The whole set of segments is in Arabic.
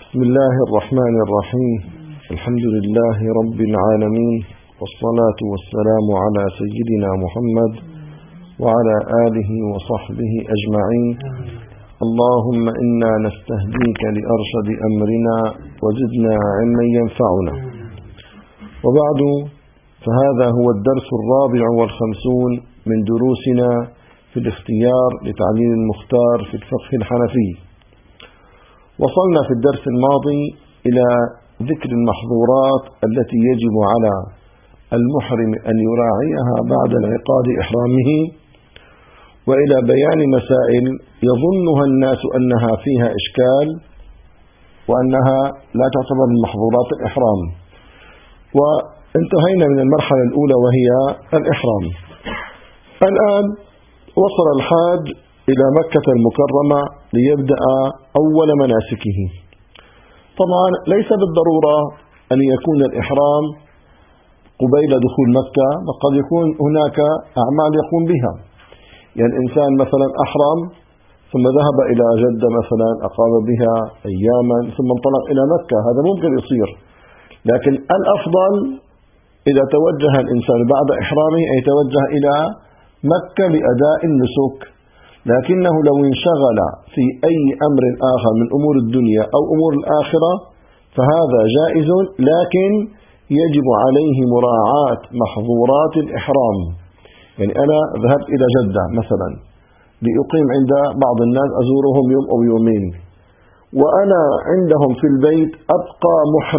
بسم الله الرحمن الرحيم. الحمد لله رب العالمين، والصلاة والسلام على سيدنا محمد وعلى آله وصحبه أجمعين. اللهم إنا نستهديك لأرشد أمرنا وزدنا علما ينفعنا. وبعد، فهذا هو الدرس 54 من دروسنا في الاختيار لتعليل المختار في الفقه الحنفي. وصلنا في الدرس الماضي إلى ذكر المحظورات التي يجب على المحرم أن يراعيها بعد انعقاد إحرامه، وإلى بيان مسائل يظنها الناس أنها فيها إشكال وأنها لا تعتبر من محظورات الإحرام. وانتهينا من المرحلة الأولى وهي الإحرام. الآن وصل الحاج إلى مكة المكرمة ليبدأ أول مناسكه. طبعا ليس بالضرورة أن يكون الإحرام قبيل دخول مكة، وقد يكون هناك أعمال يقوم بها. يعني الإنسان مثلا أحرم ثم ذهب إلى جدة مثلا، أقام بها أياما ثم انطلق إلى مكة، هذا ممكن يصير. لكن الأفضل إذا توجه الإنسان بعد إحرامه أن يتوجه إلى مكة لأداء النسك. لكنه لو انشغل في أي أمر آخر من أمور الدنيا أو أمور الآخرة فهذا جائز، لكن يجب عليه مراعاة محظورات الإحرام. يعني أنا ذهبت إلى جدة مثلا لأقيم عند بعض الناس، أزورهم يوم أو يومين، وأنا عندهم في البيت أبقى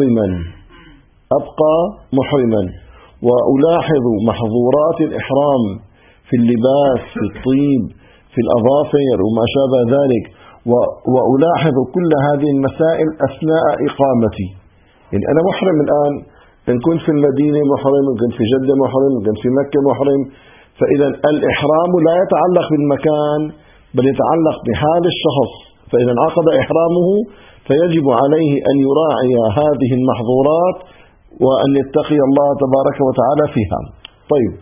محرما وألاحظ محظورات الإحرام في اللباس، في الطيب، في الأظافر وما شابه ذلك، وألاحظ كل هذه المسائل أثناء إقامتي. يعني أنا محرم الآن، إن كنت في المدينة محرم، إن كنت في جدة محرم، إن كنت في مكة محرم. فإذا الإحرام لا يتعلق بالمكان بل يتعلق بحال الشخص. فإذا انعقد إحرامه فيجب عليه أن يراعي هذه المحظورات وأن يتقي الله تبارك وتعالى فيها. طيب،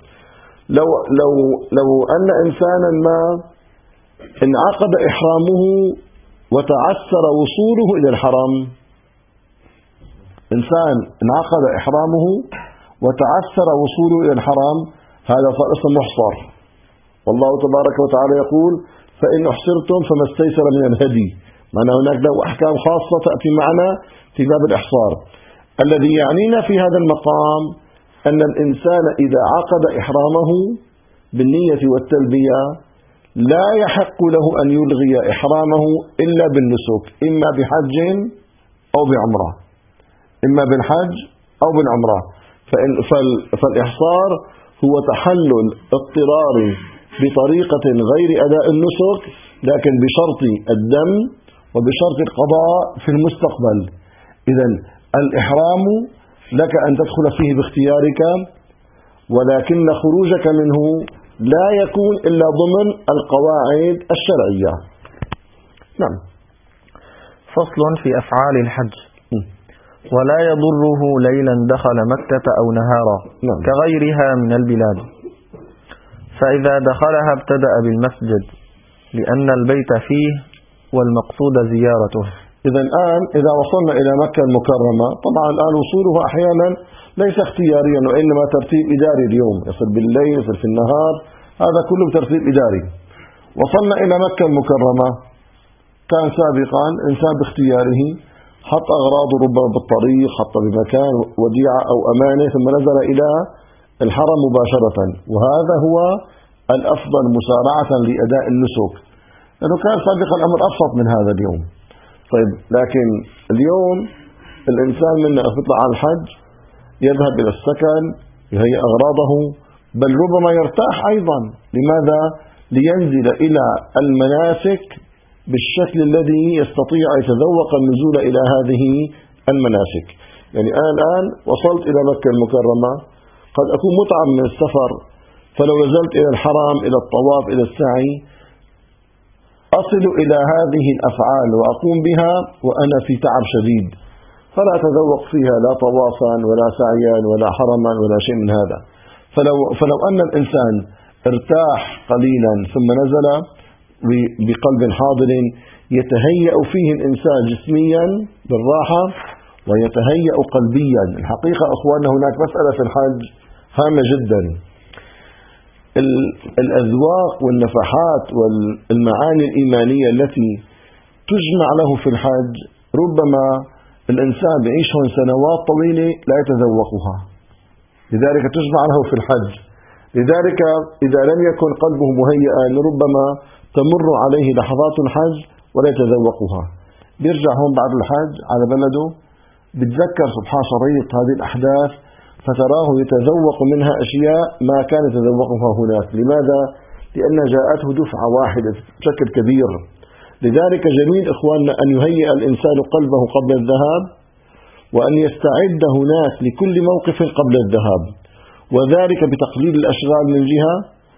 لو أن إنسانا ما انعقد إحرامه وتعسر وصوله إلى الحرم، إنسان انعقد إحرامه وتعسر وصوله إلى الحرم، هذا صار اسمه محصر. والله تبارك وتعالى يقول: فإن أحصرتم فما استيسر من الهدي. معنى هناك له أحكام خاصة تأتي معنا في باب الإحصار. الذي يعنينا في هذا المقام أن الإنسان إذا عقد إحرامه بالنية والتلبية لا يحق له أن يلغي إحرامه إلا بالنسك، إما بحج أو بعمرة، إما بالحج أو بالعمرة. فالإحصار هو تحلل اضطراري بطريقة غير أداء النسك، لكن بشرط الدم وبشرط القضاء في المستقبل. إذن الإحرام لك أن تدخل فيه باختيارك، ولكن خروجك منه لا يكون إلا ضمن القواعد الشرعية. نعم. فصل في أفعال الحج. ولا يضره ليلا دخل مكة أو نهارا، كغيرها من البلاد. فإذا دخلها ابتدأ بالمسجد لأن البيت فيه والمقصود زيارته. إذا وصلنا إلى مكة المكرمة، طبعا الآن وصوله أحيانا ليس اختياريا وإنما ترتيب إداري. اليوم يصل بالليل، يصل في النهار، هذا كله ترتيب إداري. وصلنا إلى مكة المكرمة، كان سابقا إنسان باختياره حط أغراضه ربما بالطريق، حط بمكان وديعة أو أمانة، ثم نزل إلى الحرم مباشرة، وهذا هو الأفضل مسارعة لأداء النسك، لأنه كان سابقا الأمر أبسط من هذا اليوم. طيب، لكن اليوم الإنسان منا يطلع على الحج يذهب إلى السكن، يهيئ أغراضه، بل ربما يرتاح أيضا. لماذا؟ لينزل إلى المناسك بالشكل الذي يستطيع أن يتذوق النزول إلى هذه المناسك. يعني أنا الآن وصلت إلى مكة المكرمة، قد أكون متعب من السفر، فلو نزلت إلى الحرم، إلى الطواف، إلى السعي، أصل إلى هذه الأفعال وأقوم بها وأنا في تعب شديد، فلا أتذوق فيها لا طوافا ولا سعيا ولا حرما ولا شيء من هذا. فلو أن الإنسان ارتاح قليلا ثم نزل بقلب حاضر يتهيأ فيه الإنسان جسميا بالراحة ويتهيأ قلبيا. الحقيقة أخواننا هناك مسألة في الحج هامة جدا. الأذواق والنفحات والمعاني الإيمانية التي تجمع له في الحج ربما الإنسان يعيش هون سنوات طويلة لا يتذوقها، لذلك تجمع له في الحج. لذلك إذا لم يكن قلبه مهيئا ربما تمر عليه لحظات الحج ولا يتذوقها، بيرجع هون بعد الحج على بلده بتذكر سبحان شريط هذه الأحداث فتراه يتذوق منها أشياء ما كان يتذوقها هناك. لماذا؟ لأن جاءته دفعة واحدة بشكل كبير. لذلك جميل إخواننا أن يهيئ الإنسان قلبه قبل الذهاب، وأن يستعد هناك لكل موقف قبل الذهاب، وذلك بتقليل الأشغال من جهة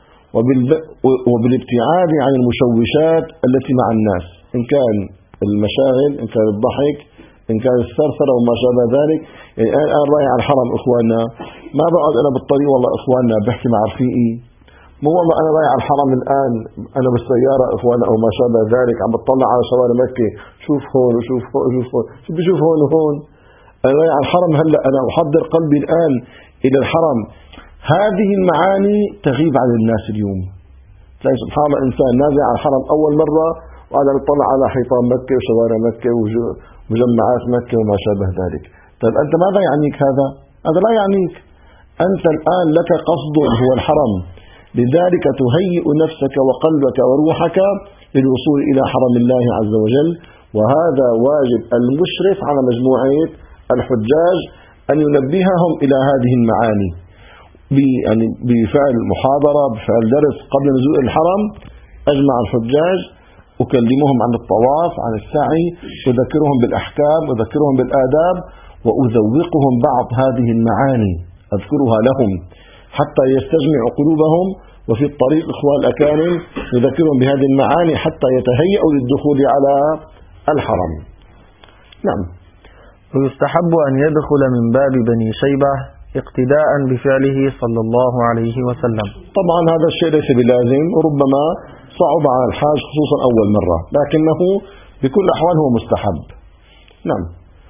وبالابتعاد عن المشوشات التي مع الناس، إن كان المشاغل، إن كان الضحك، إن كان الثرثرة وما شابه ذلك. يعني أنا رايح على الحرم إخواننا ما بقعد أنا بالطريق والله إخواننا بحكي مع رفيقي، مو والله أنا رايح على الحرم الآن أنا بالسيارة إخواننا أو ما شابه ذلك عم بتطلع على شوارع مكة، شوف هون وشوف هون وشوف هون، شو بشوف هون وهون. أنا رايح على الحرم هلأ، أنا أحضر قلبي الآن إلى الحرم. هذه المعاني تغيب عن الناس اليوم. تلاقي سبحان الله إنسان نازل على الحرم أول مرة وأنا بتطلع على حيطان مكة وشوارع مكة ومجمعات مكة وما شابه ذلك. طيب أنت ماذا يعنيك هذا؟ هذا لا يعنيك. أنت الآن لك قصد هو الحرم، لذلك تهيئ نفسك وقلبك وروحك للوصول إلى حرم الله عز وجل. وهذا واجب المشرف على مجموعة الحجاج أن ينبههم إلى هذه المعاني، يعني بفعل محاضرة، بفعل درس قبل نزول الحرم. أجمع الحجاج أكلمهم عن الطواف، عن السعي، أذكرهم بالأحكام، أذكرهم بالآداب، وأذوقهم بعض هذه المعاني، أذكرها لهم حتى يستجمع قلوبهم. وفي الطريق إخوان الأكارم نذكرهم بهذه المعاني حتى يتهيئوا للدخول على الحرم. نعم. ويستحب أن يدخل من باب بني شيبة اقتداء بفعله صلى الله عليه وسلم. طبعا هذا الشيء ليس بلازم، وربما صعب على الحاج خصوصا أول مرة، لكنه بكل الأحوال هو مستحب. نعم.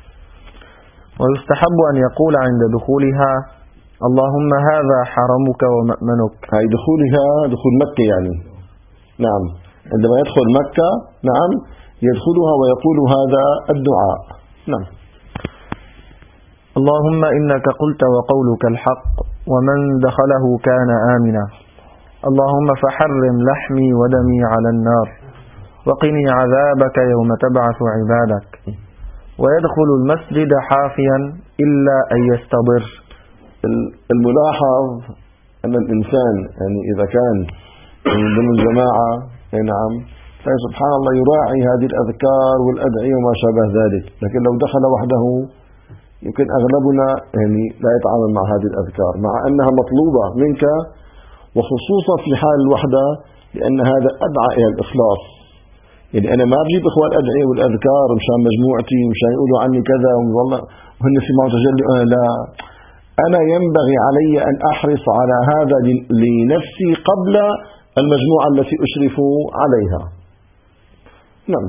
ويستحب أن يقول عند دخولها اللهم هذا حرمك ومأمنك. هاي دخولها دخول مكة يعني. نعم، عندما يدخل مكة نعم يدخلها ويقول هذا الدعاء. نعم. اللهم إنك قلت وقولك الحق ومن دخله كان آمنا. اللهم فحرم لحمي ودمي على النار وقني عذابك يوم تبعث عبادك. ويدخل المسجد حافيا إلا أن يستضر. الملاحظ أن الإنسان يعني إذا كان من ضمن الجماعة نعم سبحان الله يراعي هذه الأذكار والأدعية وما شابه ذلك، لكن لو دخل وحده يمكن أغلبنا يعني لا يتعامل مع هذه الأذكار مع أنها مطلوبة منك، وخصوصا في حال الوحدة، لأن هذا أدعى إلى الإخلاص. يعني أنا ما بجيب إخوان الأدعية والأذكار مشان مجموعتي مشان يقولوا عني كذا والله وهن في معتجلي، لا، أنا ينبغي علي أن أحرص على هذا لنفسي قبل المجموعة التي أشرف عليها. نعم.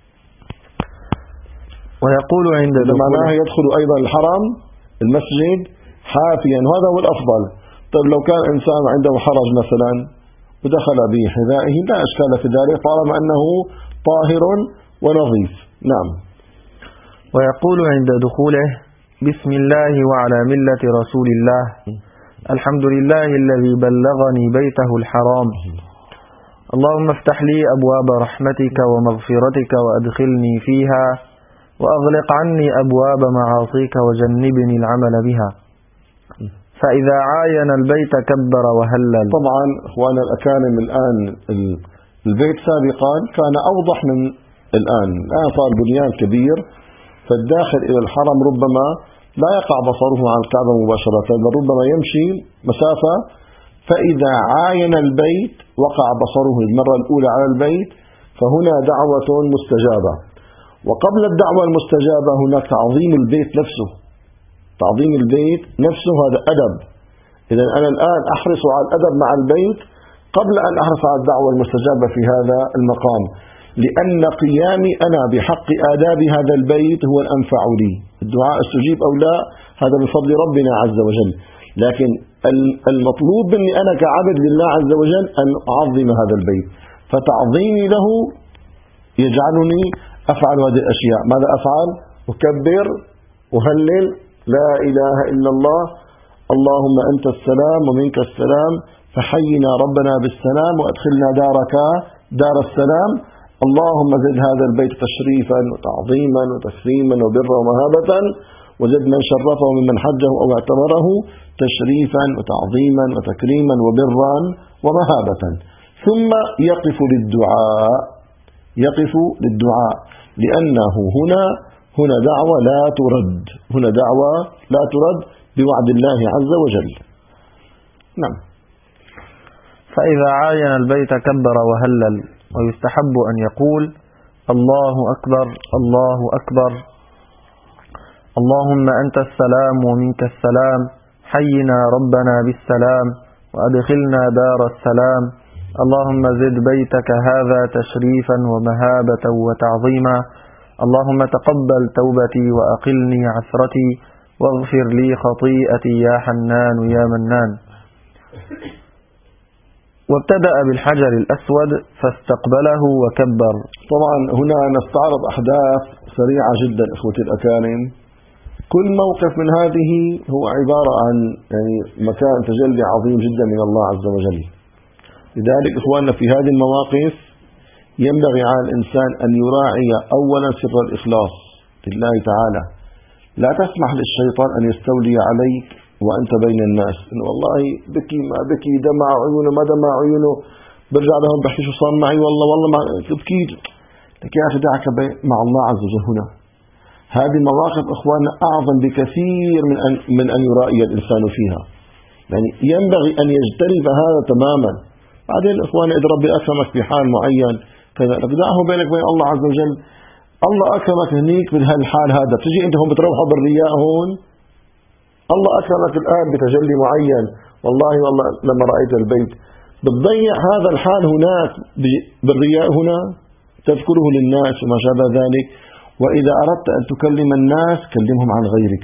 ويقول عند معناه يدخل أيضا الحرم المسجد حافيا، وهذا هو الأفضل. طيب لو كان إنسان عنده حرج مثلا ودخل بحذائه لا أشكال في ذلك طالما أنه طاهر ونظيف. نعم. ويقول عند دخوله بسم الله وعلى ملة رسول الله، الحمد لله الذي بلغني بيته الحرام، اللهم افتح لي أبواب رحمتك ومغفرتك وأدخلني فيها وأغلق عني أبواب معاصيك وجنبني العمل بها. فإذا عاين البيت كبر وهلل. طبعا أخوانا الأكارم الآن البيت سابقا كان أوضح من الآن صار بنيان كبير، فالداخل إلى الحرم ربما لا يقع بصره عن الكعبة مباشرة، بل ربما يمشي مسافة، فإذا عاين البيت وقع بصره المرة الأولى على البيت فهنا دعوة مستجابة. وقبل الدعوة المستجابة هناك تعظيم البيت نفسه، تعظيم البيت نفسه هذا أدب. إذا أنا الآن أحرص على الأدب مع البيت قبل أن أحرص على الدعوة المستجابة في هذا المقام. لأن قيامي أنا بحق آداب هذا البيت هو الأنفع لي. الدعاء استجيب أو لا هذا من فضل ربنا عز وجل، لكن المطلوب مني أنا كعبد لله عز وجل أن أعظم هذا البيت، فتعظيمي له يجعلني أفعل هذه الأشياء. ماذا أفعل؟ أكبر، أهلل، لا إله إلا الله، اللهم أنت السلام ومنك السلام، فحينا ربنا بالسلام وأدخلنا دارك دار السلام، اللهم زد هذا البيت تشريفا وتعظيما وتكريما وبرا ومهابة، وزد من شرفه ممن حجه أو اعتمره تشريفا وتعظيما وتكريما وبرا ومهابة. ثم يقف للدعاء لأنه هنا دعوة لا ترد، هنا دعوة لا ترد بوعد الله عز وجل. نعم. فإذا عاين البيت كبر وهلل، ويستحب أن يقول الله أكبر الله أكبر، اللهم أنت السلام ومنك السلام، حينا ربنا بالسلام وأدخلنا دار السلام، اللهم زد بيتك هذا تشريفا ومهابة وتعظيما، اللهم تقبل توبتي وأقلني عثرتي واغفر لي خطيئتي يا حنان يا منان. وابتدأ بالحجر الأسود فاستقبله وكبر. طبعا هنا نستعرض أحداث سريعة جدا إخوتي الأكارم. كل موقف من هذه هو عبارة عن مكان تجلي عظيم جدا من الله عز وجل. لذلك إخواننا في هذه المواقف ينبغي على الإنسان أن يراعي أولا سر الإخلاص لله تعالى. لا تسمح للشيطان أن يستولي عليك وأنت بين الناس، إنه والله بكي ما بكي، دمع عيونه ما دمع عيونه، برجع لهم بحكي شو صار معي، والله ما تبكي. لك يا أخي دعك مع الله عز وجل. هنا هذه المواقف إخواننا أعظم بكثير من أن يرائي الإنسان فيها. يعني ينبغي أن يجتنب هذا تماما. بعدين إخواننا إذا ربي أكرمك في حال معين كذلك دعه بينك وبين الله عز وجل. الله أكرمك هنيك بهالحال هذا، تجي أنت هم بتروحوا بالرياء هون. الله أكرمك الآن بتجلي معين، والله لما رأيت البيت بتضيع هذا الحال هناك بالرياء، هنا تذكره للناس وما شابه ذلك. وإذا أردت أن تكلم الناس كلمهم عن غيرك،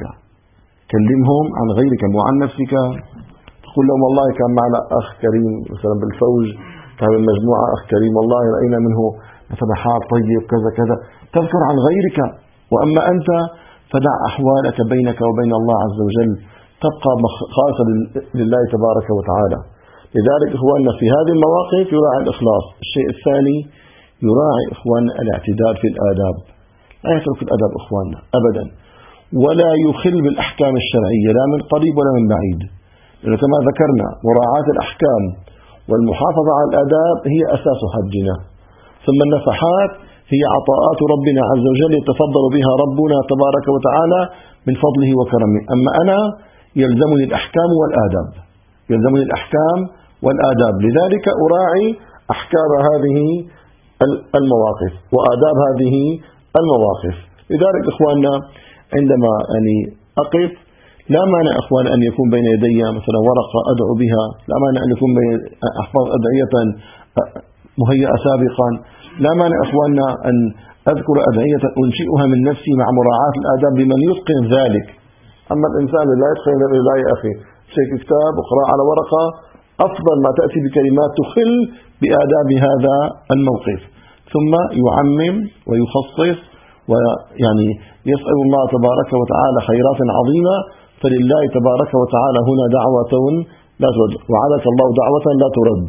كلمهم عن غيرك مو عن نفسك. تقول لهم والله كان معنا أخ كريم مثلا بالفوج، كان المجموعة أخ كريم والله رأينا منه مثلا حال طيب كذا كذا، تذكر عن غيرك. وأما أنت فدع أحوالك بينك وبين الله عز وجل، تبقى خاصة لله تبارك وتعالى. لذلك إخواننا في هذه المواقف يراعي الإخلاص. الشيء الثاني يراعي إخواننا الاعتدال في الآداب، لا يترك الأدب إخواننا أبدا، ولا يخل بالأحكام الشرعية لا من قريب ولا من بعيد. لأنه كما ذكرنا مراعاة الأحكام والمحافظة على الآداب هي أساس حجنا. ثم النفحات هي عطاءات ربنا عز وجل يتفضل بها ربنا تبارك وتعالى من فضله وكرمه. أما أنا يلزمني الأحكام والآداب، يلزمني الأحكام والآداب. لذلك أراعي أحكام هذه المواقف وآداب هذه المواقف. لذلك إخواننا عندما أقف لا مانع إخوان أن يكون بين يدي مثلا ورقة أدعو بها، لا مانع أن يكون أحفظ أدعية مهيئة سابقا، لا مانع إخواننا أن أذكر أدعية أنشئها من نفسي مع مراعاة الآداب لمن يتقن ذلك. أما الإنسان لا يتقن لا يا أخي شيء كتاب وقراءة على ورقة، أفضل ما تأتي بكلمات تخل بآداب هذا الموقف. ثم يعمم ويخصص ويعني يسأل الله تبارك وتعالى خيرات عظيمة. فلله تبارك وتعالى هنا دعوة لا ترد، وعدك الله دعوة لا ترد.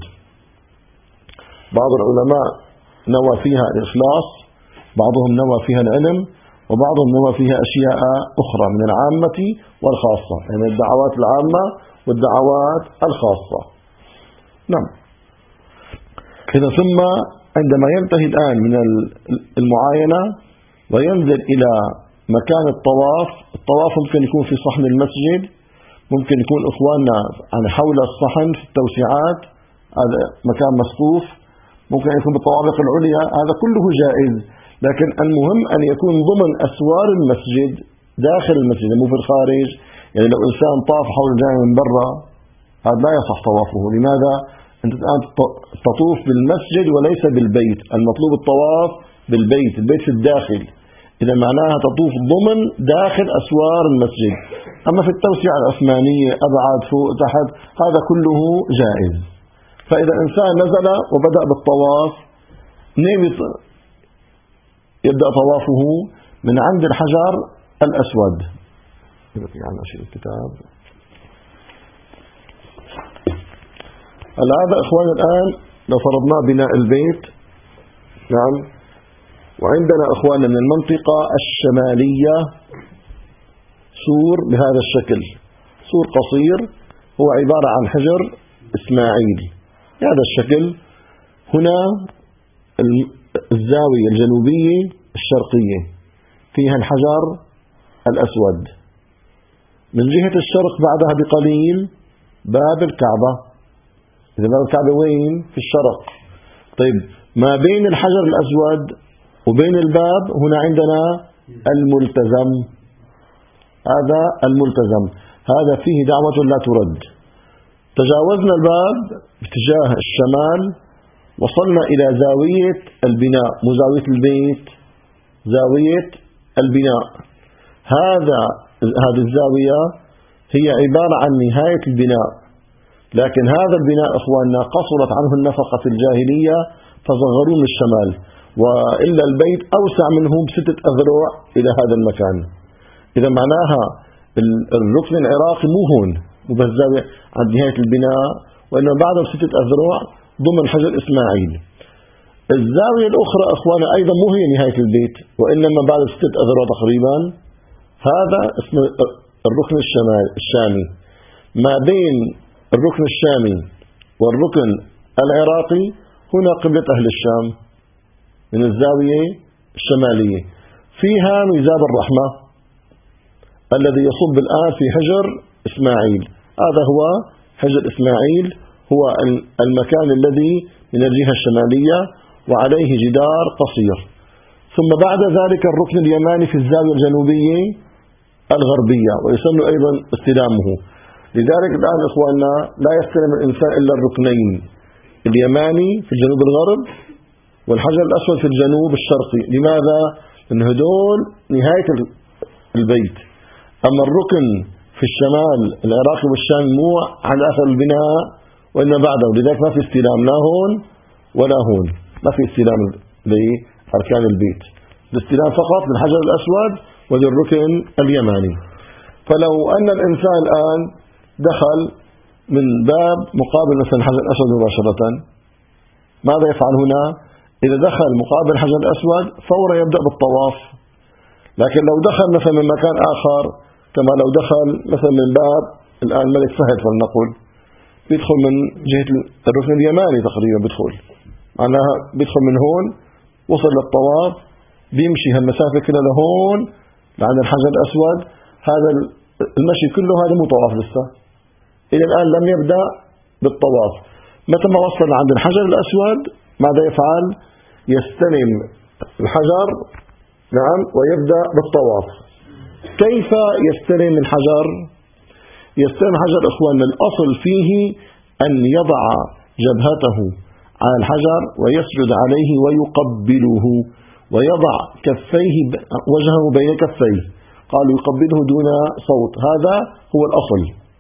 بعض العلماء نوى فيها الإخلاص، بعضهم نوى فيها العلم، وبعضهم نوى فيها أشياء أخرى من العامة والخاصة، يعني الدعوات العامة والدعوات الخاصة. نعم. إذا ثم عندما ينتهي الآن من المعاينة وينزل إلى مكان الطواف ممكن يكون في صحن المسجد، ممكن يكون إخواننا عن حول الصحن في التوسعات، هذا مكان مصفوف، ممكن يكون بالطوابق العليا، هذا كله جائز. لكن المهم أن يكون ضمن أسوار المسجد داخل المسجد مو في الخارج. يعني لو إنسان طاف حول الجامع من برا هذا لا يصح طوافه. لماذا؟ أنت الآن تطوف بالمسجد وليس بالبيت. المطلوب الطواف بالبيت، البيت في الداخل، إذا معناها تطوف ضمن داخل أسوار المسجد. أما في التوسعة العثمانية أبعد فوق تحت هذا كله جائز. فإذا الإنسان نزل وبدأ بالطواف يبدأ طوافه من عند الحجر الأسود. يعني أشيل الكتاب. هذا إخواني الآن لو فرضنا بناء البيت، نعم، وعندنا إخواننا من المنطقة الشمالية سور بهذا الشكل، سور قصير هو عبارة عن حجر إسماعيل بهذا الشكل. هنا الزاوية الجنوبية الشرقية فيها الحجر الأسود. من جهة الشرق بعدها بقليل باب الكعبة. إذا باب الكعبة وين؟ في الشرق. طيب ما بين الحجر الأسود وبين الباب هنا عندنا الملتزم. هذا الملتزم، هذا فيه دعوة لا ترد. تجاوزنا الباب باتجاه الشمال، وصلنا إلى زاوية البناء، مو زاوية البيت، زاوية البناء. هذه الزاوية هي عبارة عن نهاية البناء، لكن هذا البناء إخواننا قصرت عنه النفقة في الجاهلية فصغروه من الشمال، وإلا البيت أوسع منه ب6 أذرع إلى هذا المكان. إذا معناها الركن العراقي مو هون، مو بالزاوية عند نهاية البناء، وإنما بعده ب6 أذرع ضمن حجر إسماعيل. الزاوية الأخرى أخوانا أيضا مو هي نهاية البيت، وإنما بعد 6 أذرع تقريبا. هذا اسمه الركن الشامي. ما بين الركن الشامي والركن العراقي هنا قبلة أهل الشام من الزاوية الشمالية. فيها ميزاب الرحمة الذي يصب الآن في حجر إسماعيل. هذا هو حجر إسماعيل، هو المكان الذي من الجهة الشمالية وعليه جدار قصير. ثم بعد ذلك الركن اليماني في الزاوية الجنوبية الغربية، ويسن أيضا استلامه. لذلك الآن إخواننا لا يستلم الإنسان إلا الركنين، اليماني في الجنوب الغرب والحجر الأسود في الجنوب الشرقي. لماذا؟ لأن هدول نهاية البيت. أما الركن في الشمال العراقي والشام مو على آخر البناء وإنما بعده، لذلك ما في استلام لا هون ولا هون، ما في استلام لأركان البيت، الاستلام فقط للحجر الأسود وللركن اليماني. فلو أن الإنسان الآن دخل من باب مقابل مثلا الحجر الأسود مباشرة، ماذا يفعل هنا؟ إذا دخل مقابل الحجر الأسود فورا يبدأ بالطواف. لكن لو دخل مثلا من مكان آخر، كما لو دخل مثلا من باب الآن الملك فهد فلنقل، بيدخل من جهة الركن اليماني تقريبا، معناها بيدخل من هون، وصل للطواف، بيمشي هالمسافة كلها لهون لعند الحجر الأسود. هذا المشي كله هذا مو طواف لسه، إلى الآن لم يبدأ بالطواف. متى ما وصل عند الحجر الأسود ماذا يفعل؟ يستلم الحجر، نعم، ويبدأ بالطواف. كيف يستلم الحجر؟ يستلم الحجر إخواننا الأصل فيه أن يضع جبهته على الحجر ويسجد عليه ويقبله، ويضع كفيه وجهه بين كفيه، قالوا يقبله دون صوت، هذا هو الأصل.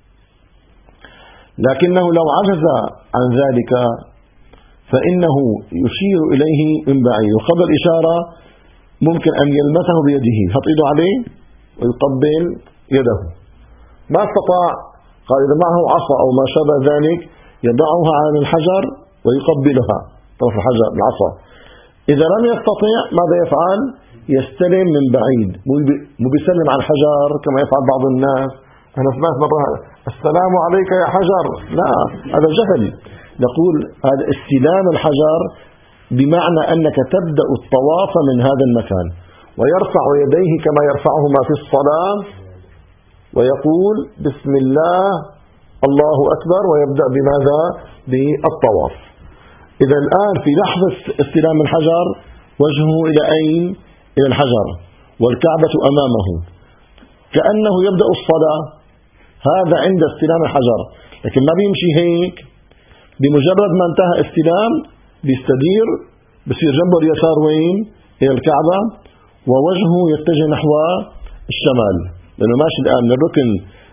لكنه لو عجز عن ذلك فإنه يشير إليه من بعيد، وقبل الإشارة ممكن أن يلمسه بيده، يحط إيده عليه ويقبل يده. ما استطاع، قال إذا معه عصا أو ما شابه ذلك يضعها على الحجر ويقبلها طرف الحجر العصا. إذا لم يستطيع ماذا يفعل؟ يستلم من بعيد، مو بيسلم على الحجر كما يفعل بعض الناس. أنا سمعت مرة السلام عليك يا حجر، لا، هذا جهل. نقول هذا استلام الحجر بمعنى أنك تبدأ الطواف من هذا المكان، ويرفع يديه كما يرفعهما في الصلاة، ويقول بسم الله الله أكبر، ويبدأ بماذا؟ بالطواف. إذا الآن في لحظة استلام الحجر وجهه إلى أين؟ إلى الحجر، والكعبة أمامه، كأنه يبدأ الصلاة. هذا عند استلام الحجر، لكن ما بيمشي هيك بمجرد ما انتهى استلام بيستدير، بصير جنبه اليسار وين؟ إلى الكعبة، ووجهه يتجه نحو الشمال، لأنه ماشي الآن من الركن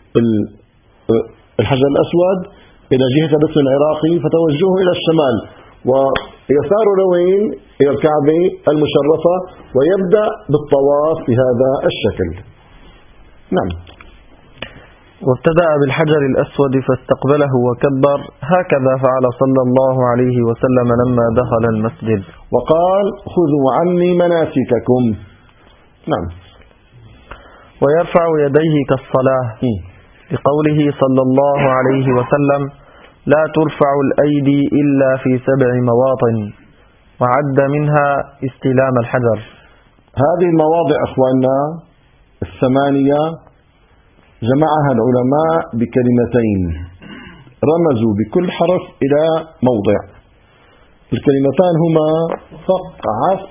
الحجر الأسود إلى جهة الركن العراقي، فتوجهه إلى الشمال، ويساره لوين؟ إلى الكعبة المشرفة، ويبدأ بالطواف بهذا الشكل. نعم. وابتدأ بالحجر الأسود فاستقبله وكبر، هكذا فعل صلى الله عليه وسلم لما دخل المسجد، وقال خذوا عني مناسككم. نعم. ويرفع يديه كالصلاة لقوله صلى الله عليه وسلم لا ترفع الأيدي إلا في 7 مواطن، وعد منها استلام الحجر. هذه المواضع أخواننا 8 جمعها العلماء بكلمتين رمزوا بكل حرف إلى موضع. الكلمتان هما فقعس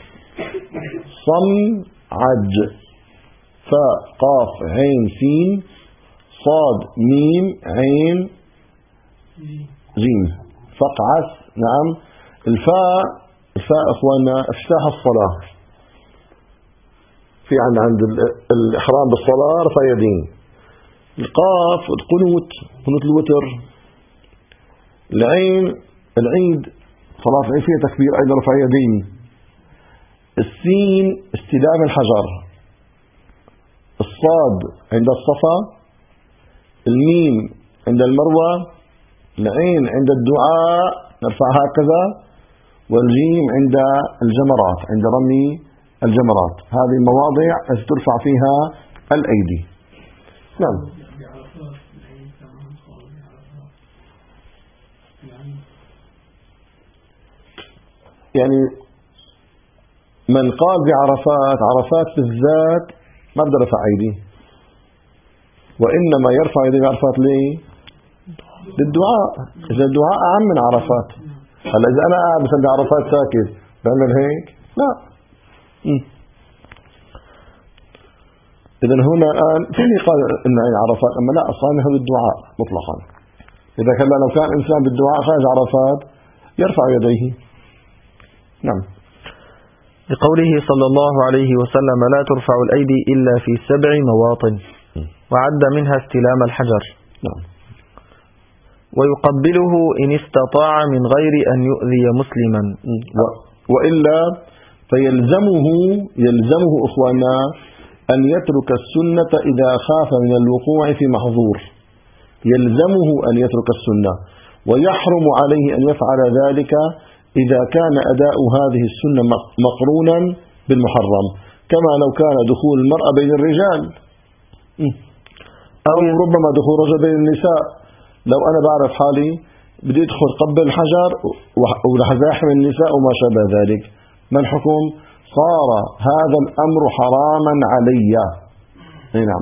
صمعج، فاء قاف عين سين صاد ميم عين جيم، فقعس. نعم. الفاء أخواننا افتتاح الصلاة، في عند الإحرام بالصلاة رفع يدين. القاف القنوت، قنوت الوتر. العين العيد، صلاة العيد فيها تكبير أيضا رفع يدين. السين استلام الحجر. الصاد عند الصفا. الميم عند المروة. العين عند الدعاء نرفع هكذا. والجيم عند الجمرات، عند رمي الجمرات. هذه المواضع التي ترفع فيها الأيدي. نعم. يعني من قال بعرفات بالذات ما بده رفع أيدي، وإنما يرفع يديه بعرفات ليه؟ للدعاء. إذا الدعاء أهم من عرفات. هلا إذا أنا قاعد مثلا بعرفات ساكت بعمل هيك؟ لا. إذا هنا الآن فيني قال إن عرفات، أما لا، أصلا هو الدعاء مطلقا. إذا كان لو كان إنسان بالدعاء خارج عرفات يرفع يديه. نعم. لقوله صلى الله عليه وسلم لا ترفع الأيدي إلا في 7 مواطن، وعد منها استلام الحجر. نعم. ويقبله إن استطاع من غير أن يؤذي مسلما، وإلا فيلزمه إخواننا أن يترك السنة إذا خاف من الوقوع في محظور. يلزمه أن يترك السنة، ويحرم عليه أن يفعل ذلك إذا كان أداء هذه السنة مقرونا بالمحرم، كما لو كان دخول المرأة بين الرجال، أو ربما دخول رجل بين النساء. لو أنا بعرف حالي بدي أدخل قبل الحجر ورح زاحم النساء وما شابه ذلك، ما الحكم؟ صار هذا الأمر حراما علي. نعم.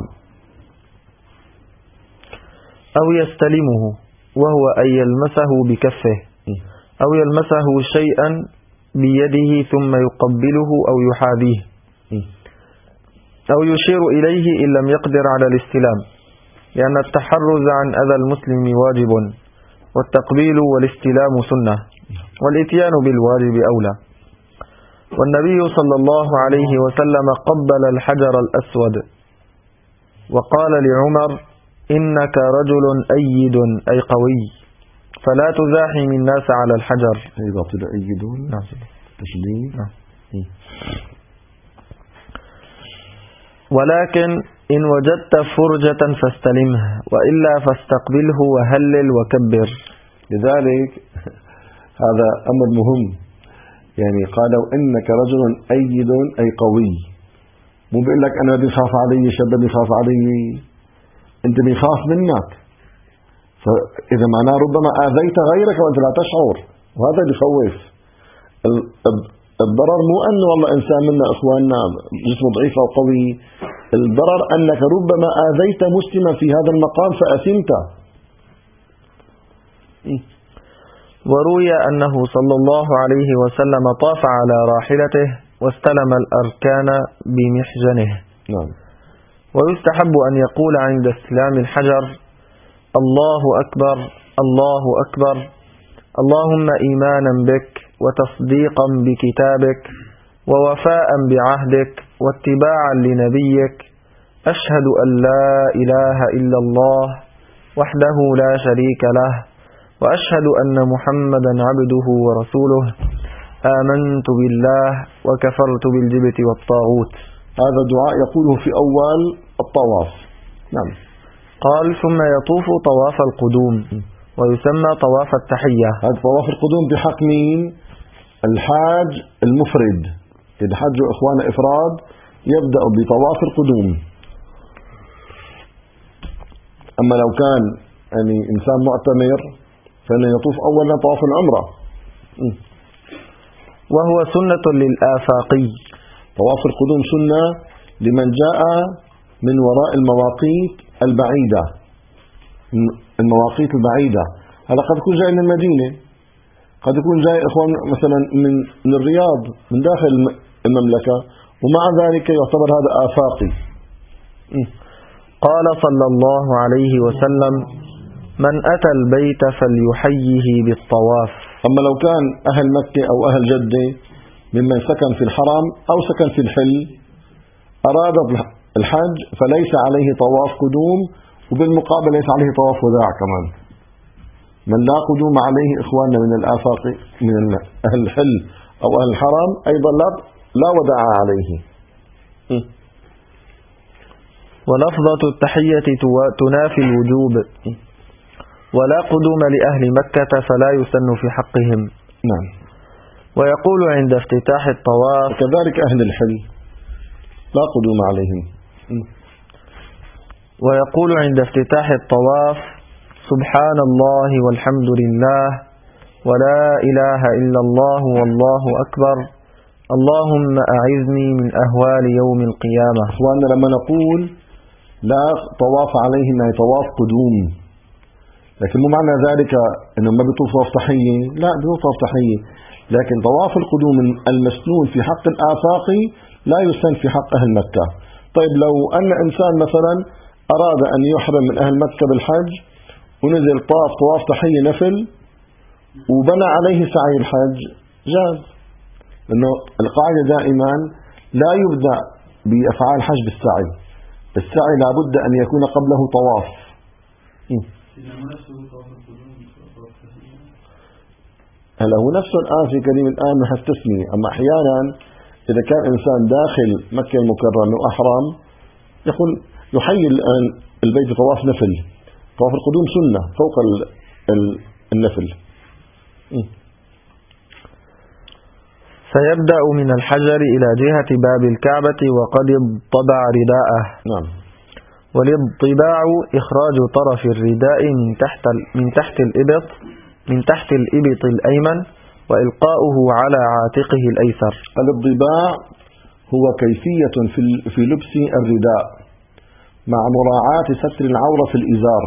أو يستلمه وهو أن يلمسه بكفه، أو يلمسه شيئا بيده ثم يقبله أو يحاذيه، أو يشير إليه إن لم يقدر على الاستلام، لأن التحرز عن أذى المسلم واجب، والتقبيل والاستلام سنة، والإتيان بالواجب أولى. والنبي صلى الله عليه وسلم قبل الحجر الأسود وقال لعمر إنك رجل أيد أي قوي، فلا تزاحم الناس على الحجر. أي باطل أيدون. نعم. تشديد. نعم. ولكن إن وجدت فرجة فاستلمه، وإلا فاستقبله وهلل وكبر. لذلك هذا أمر مهم. يعني قالوا إنك رجل أيد أي قوي، مو بيقول لك أنا بيخاف علي شاب بيخاف علي، أنت بيخاف منك، فإذا معناه ربما آذيت غيرك وأنت لا تشعر، وهذا بيخوف. الضرر مو أنه والله إنسان منا إخواننا جسمه ضعيف أو قوي، الضرر أنك ربما آذيت مسلما في هذا المقام فأثمت. وروي أنه صلى الله عليه وسلم طاف على راحلته واستلم الأركان بمحجنه. نعم. ويستحب أن يقول عند استلام الحجر الله أكبر الله أكبر اللهم إيمانا بك وتصديقا بكتابك ووفاء بعهدك واتباعا لنبيك أشهد أن لا إله إلا الله وحده لا شريك له وأشهد أن محمدا عبده ورسوله آمنت بالله وكفرت بالجبت والطاغوت. هذا دعاء يقوله في أول الطواف. نعم. قال ثم يطوف طواف القدوم ويسمى طواف التحية. هذا طواف القدوم بحق مين؟ الحاج المفرد. إذا حجوا إخوان إفراد يبدأ بطواف القدوم. أما لو كان يعني إنسان معتمر فإنه يطوف أولا طواف العمرة. وهو سنة للآفاقي. طواف القدوم سنة لمن جاء من وراء المواقيت البعيدة. المواقيت البعيدة هذا قد يكون جاي من المدينة، قد يكون جاي إخوان مثلا من الرياض من داخل المملكة، ومع ذلك يعتبر هذا آفاقي. قال صلى الله عليه وسلم من أتى البيت فليحييه بالطواف. أما لو كان أهل مكة أو أهل جدة ممن سكن في الحرم أو سكن في الحل أراد الحج فليس عليه طواف قدوم، وبالمقابل ليس عليه طواف وداع كمان. من لا قدوم عليه إخواننا من الآفاق من أهل الحل أو أهل الحرم أيضا لا وداع عليه. ولفظة التحية تنافي الوجوب، ولا قدوم لأهل مكة فلا يسن في حقهم. نعم. ويقول عند افتتاح الطواف وكذلك أهل الحل لا قدوم عليهم. ويقول عند افتتاح الطواف سبحان الله والحمد لله ولا إله إلا الله والله أكبر اللهم أعذني من أهوال يوم القيامة. وأن لما نقول لا طواف عليهم يعني طواف قدوم، لكن مو معنى ذلك أنه ما بيطوف طواف تحية، لا بيطوف طواف تحية، لكن طواف القدوم المسنون في حق الآفاقي لا يسن في حق أهل مكة. طيب لو أن إنسان مثلا أراد أن يحرم من أهل مكة بالحج ونزل طواف تحية نفل وبنى عليه سعي الحج جاز، لأنه القاعدة دائما لا يبدأ بأفعال الحج بالسعي، السعي لابد أن يكون قبله طواف. هلا هو نفسه الآن في كلمة الآن نحن تسمية، أما أحيانا إذا كان إنسان داخل مكة المكرمة وأحرم يقول يحيي الآن البيت طواف نفل، طواف القدوم سنة فوق النفل. فيبدأ من الحجر إلى جهة باب الكعبة وقد اضطبع رداءه. نعم. والاضطباع إخراج طرف الرداء من تحت الإبط الأيمن وإلقاؤه على عاتقه الأيسر. الاضطباع هو كيفية في لبس الرداء مع مراعاة ستر العورة في الإزار.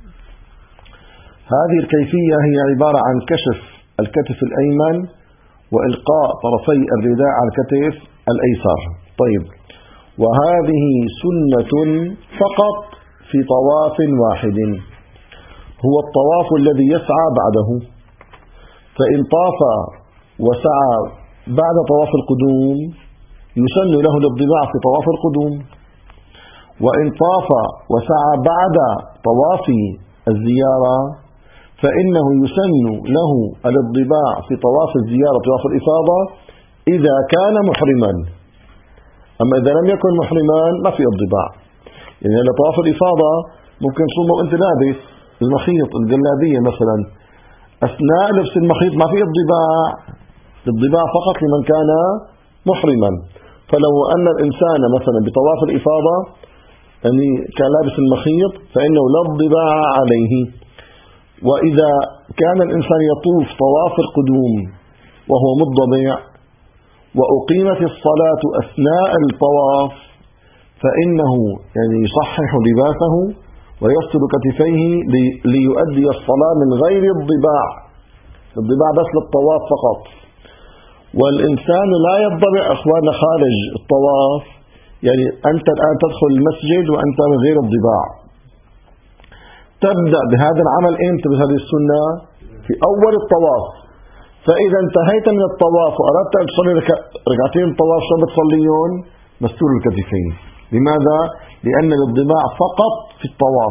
هذه الكيفية هي عبارة عن كشف الكتف الأيمن وإلقاء طرفي الرداء على الكتف الأيسر. طيب، وهذه سنة فقط في طواف واحد هو الطواف الذي يسعى بعده، فإن طاف وسعى بعد طواف القدوم يسن له الاضطباع في طواف القدوم، وإن طاف وسعى بعد طواف الزيارة فإنه يسن له الاضطباع في طواف الزيارة طواف الإفاضة إذا كان محرما. أما إذا لم يكن محرما ما في اضطباع، يعني طواف الإفاضة ممكن تصوم وأنت لابس المخيط الجلابية مثلا، أثناء لبس المخيط ما في اضطباع، الاضطباع فقط لمن كان محرما. فلو أن الإنسان مثلا بطواف الإفاضة يعني كان لابس المخيط فإنه لا اضطباع عليه. وإذا كان الإنسان يطوف طواف القدوم وهو مضطبع وأقيمت الصلاة أثناء الطواف فإنه يعني يصحح لباسه ويفصل كتفيه ليؤدي الصلاة من غير الضباع، الضباع بس للطواف فقط. والإنسان لا يضبع أخواننا خارج الطواف، يعني أنت الآن تدخل المسجد وأنت من غير الضباع. تبدأ بهذا العمل إمتى بهذه السنة؟ في أول الطواف. فإذا انتهيت من الطواف وأردت أن تصلي ركعتين الطواف شو بتصليون؟ مستور الكتفين. لماذا؟ لأن الانضباع فقط في الطواف.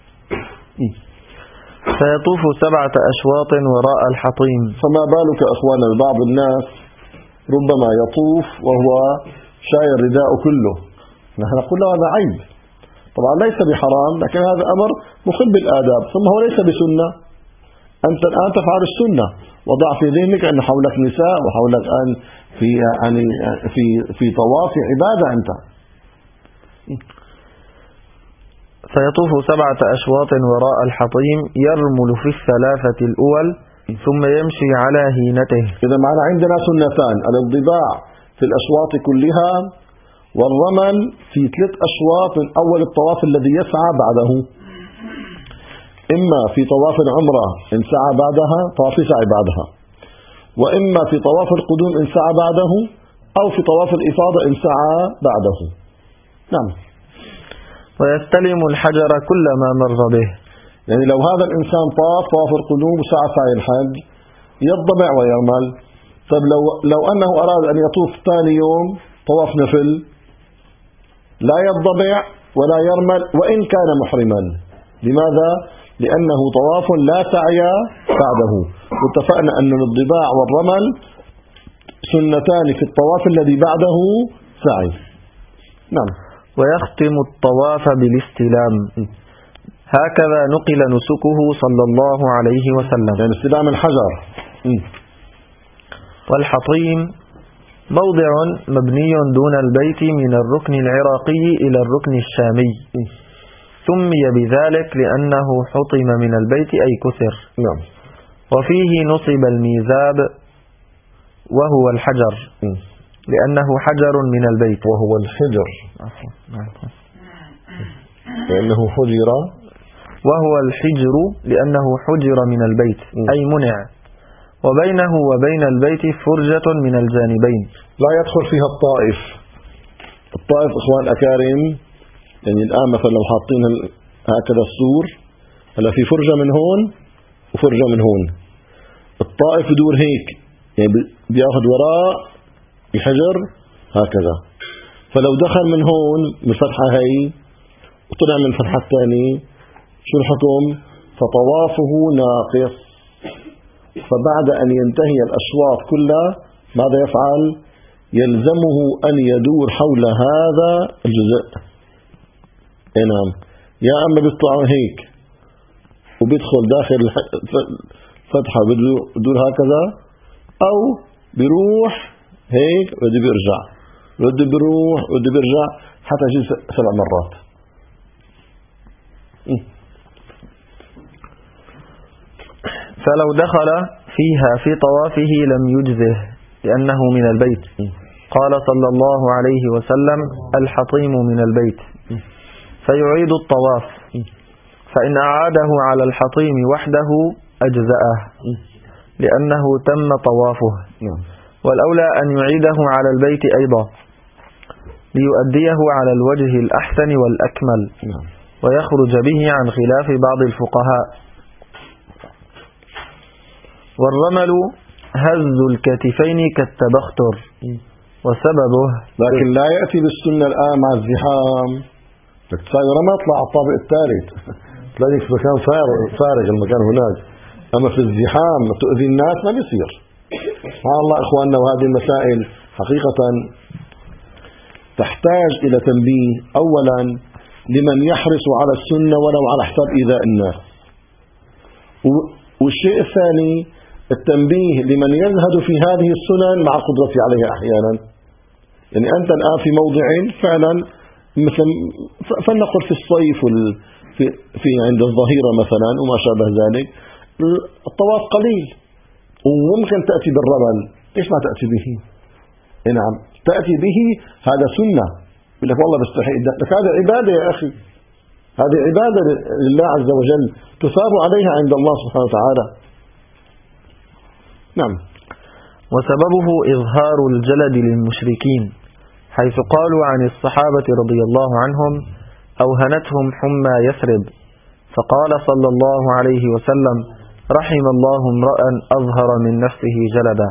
فيطوف 7 أشواط وراء الحطيم. فما بالك أخوانا بعض الناس ربما يطوف وهو شايل رداء كله، نحن نقول له هذا عيب. طبعا ليس بحرام، لكن هذا أمر مخل بالآداب، ثم هو ليس بسنة. أنت الآن تفعل السنة، وضع في ذهنك أن حولك نساء وحولك أن في طواف عبادة أنت. فيطوف 7 أشواط وراء الحطيم يرمل في 3 الأول ثم يمشي على هينته. إذا معنا عندنا سنتان: الانضباع في الأشواط كلها، والرمل في 3 أشواط من أول الطواف الذي يسعى بعده. إما في طواف العمرة إن سعى بعدها، طواف سعي بعدها، وإما في طواف القدوم إن سعى بعده، أو في طواف الإفاضة إن سعى بعده. نعم. ويستلم الحجر كلما مر به. يعني لو هذا الإنسان طواف القدوم وسعى سعي الحج يضبع ويرمل. طيب لو أنه أراد أن يطوف ثاني يوم طواف نفل لا يضبع ولا يرمل وإن كان محرما. لماذا؟ لأنه طواف لا سعي بعده، واتفقنا أن الانضباع والرمل سنتان في الطواف الذي بعده سعي. نعم. ويختم الطواف بالاستلام. هكذا نقل نسكه صلى الله عليه وسلم. يعني استلام الحجر. والحطيم موضع مبني دون البيت من الركن العراقي إلى الركن الشامي، سمي بذلك لأنه حطم من البيت أي كسر. نعم. وفيه نصب الميزاب وهو الحجر لأنه حجر من البيت. وهو الحجر لأنه حجر. وهو الحجر لأنه حجر من البيت أي منع. وبينه وبين البيت فرجة من الجانبين لا يدخل فيها الطائف. الطائف إخوان أكارم، يعني الآن مثلا لو حاطين هكذا السور، هلا في فرجة من هون وفرجة من هون. الطائف يدور هيك، يعني بياخذ وراء الحجر هكذا. فلو دخل من هون من الفتحة هي وطلع من الفتحة الثانية شو الحكم؟ فطوافه ناقص. فبعد أن ينتهي الأشواط كلها ماذا يفعل؟ يلزمه أن يدور حول هذا الجزء. نعم. يا أما بيطلع هيك وبيدخل داخل الفتحة بدور هكذا، أو بيروح هيك وبده بيرجع، بده بيروح وبده بيرجع حتى يجي 7 مرات. فلو دخل فيها في طوافه لم يجزه لأنه من البيت. قال صلى الله عليه وسلم: الحطيم من البيت. فيعيد الطواف، فإن أعاده على الحطيم وحده أجزأه لأنه تم طوافه. والأولى أن يعيده على البيت أيضا ليؤديه على الوجه الأحسن والأكمل ويخرج به عن خلاف بعض الفقهاء. والرمل هز الكتفين كالتبختر وسببه، لكن لا يأتي بالسنة الآن مع الزحام. بدك تساوي رمل اطلع على الطابق الثالث تلاقيك في مكان فارغ المكان هناك. أما في الزحام تؤذي الناس ما بيصير. سبحان الله إخواننا. وهذه المسائل حقيقة تحتاج إلى تنبيه، أولا لمن يحرص على السنة ولو على حساب إيذاء الناس، والشيء الثاني التنبيه لمن يزهد في هذه السنن مع قدرته عليها أحيانا. يعني أنت الآن في موضع فعلا مثل فلنقل في الصيف في عند الظهيرة مثلا وما شابه ذلك الطواف قليل وممكن تأتي بالرمل. ليش ما تأتي به؟ نعم تأتي به، هذا سنة. يقول لك والله بستحي لك هذا عبادة يا أخي، هذه عبادة لله عز وجل تثاب عليها عند الله سبحانه وتعالى. نعم. وسببه إظهار الجلد للمشركين، حيث قالوا عن الصحابة رضي الله عنهم: أوهنتهم حمى يثرب، فقال صلى الله عليه وسلم: رحم الله امرأ أظهر من نفسه جلدا.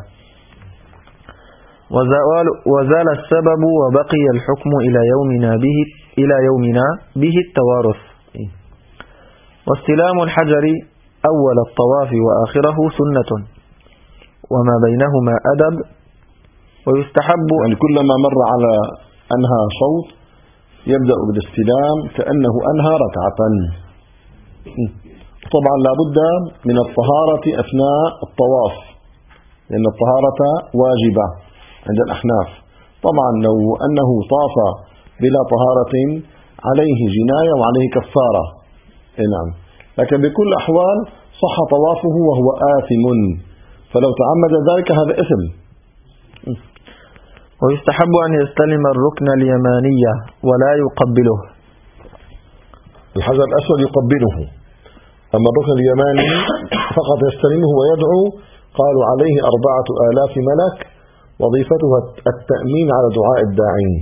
وزال السبب وبقي الحكم إلى يومنا به التوارث. واستلام الحجر أول الطواف وآخره سنة وما بينهما أدب. ويستحب يعني كلما مر على أنهى شوط يبدأ بالاستلام كأنه أنهى ركعة. طبعا لا بد من الطهارة أثناء الطواف لأن الطهارة واجبة عند الأحناف. طبعا لو أنه طاف بلا طهارة عليه جناية وعليه كفارة. نعم. لكن بكل الأحوال صح طوافه وهو آثم، فلو تعمد ذلك هذا إثم. ويستحب أن يستلم الركن اليمانية ولا يقبله. الحجر الأسود يقبله، أما الركن اليماني فقط يستلمه ويدعو. قالوا عليه 4000 ملك وظيفتها التأمين على دعاء الداعين.